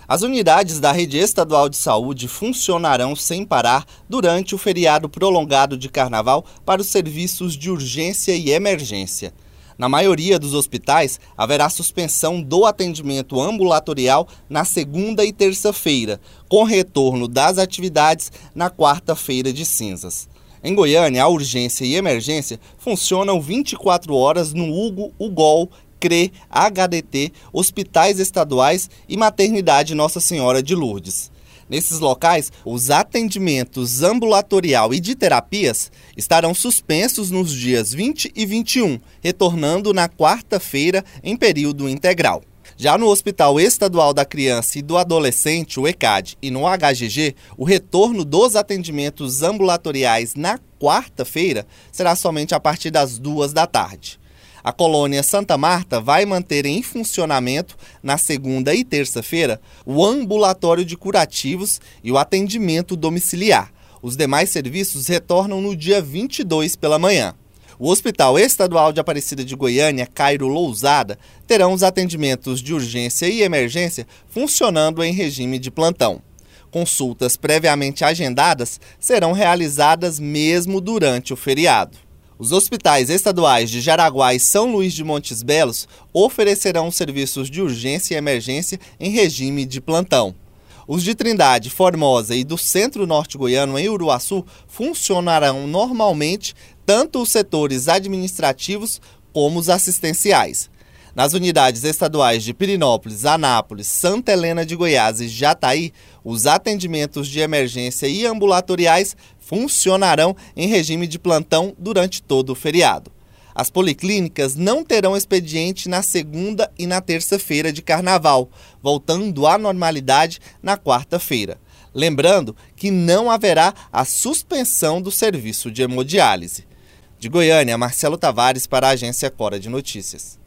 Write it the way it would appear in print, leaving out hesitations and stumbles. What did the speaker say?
As unidades da Rede Estadual de Saúde funcionarão sem parar durante o feriado prolongado de Carnaval para os serviços de urgência e emergência. Na maioria dos hospitais, haverá suspensão do atendimento ambulatorial na segunda e terça-feira, com retorno das atividades na quarta-feira de cinzas. Em Goiânia, a urgência e emergência funcionam 24 horas no UGO, UGOL, CRE, HDT, hospitais estaduais e maternidade Nossa Senhora de Lourdes. Nesses locais, os atendimentos ambulatorial e de terapias estarão suspensos nos dias 20 e 21, retornando na quarta-feira em período integral. Já no Hospital Estadual da Criança e do Adolescente, o ECAD, e no HGG, o retorno dos atendimentos ambulatoriais na quarta-feira será somente a partir das 2 da tarde. A colônia Santa Marta vai manter em funcionamento, na segunda e terça-feira, o ambulatório de curativos e o atendimento domiciliar. Os demais serviços retornam no dia 22 pela manhã. O Hospital Estadual de Aparecida de Goiânia, Cairo Lousada, terão os atendimentos de urgência e emergência funcionando em regime de plantão. Consultas previamente agendadas serão realizadas mesmo durante o feriado. Os hospitais estaduais de Jaraguá e São Luís de Montes Belos oferecerão serviços de urgência e emergência em regime de plantão. Os de Trindade, Formosa e do Centro-Norte Goiano, em Uruaçu, funcionarão normalmente tanto os setores administrativos como os assistenciais. Nas unidades estaduais de Pirinópolis, Anápolis, Santa Helena de Goiás e Jataí, os atendimentos de emergência e ambulatoriais funcionarão em regime de plantão durante todo o feriado. As policlínicas não terão expediente na segunda e na terça-feira de Carnaval, voltando à normalidade na quarta-feira. Lembrando que não haverá a suspensão do serviço de hemodiálise. De Goiânia, Marcelo Tavares para a Agência Cora de Notícias.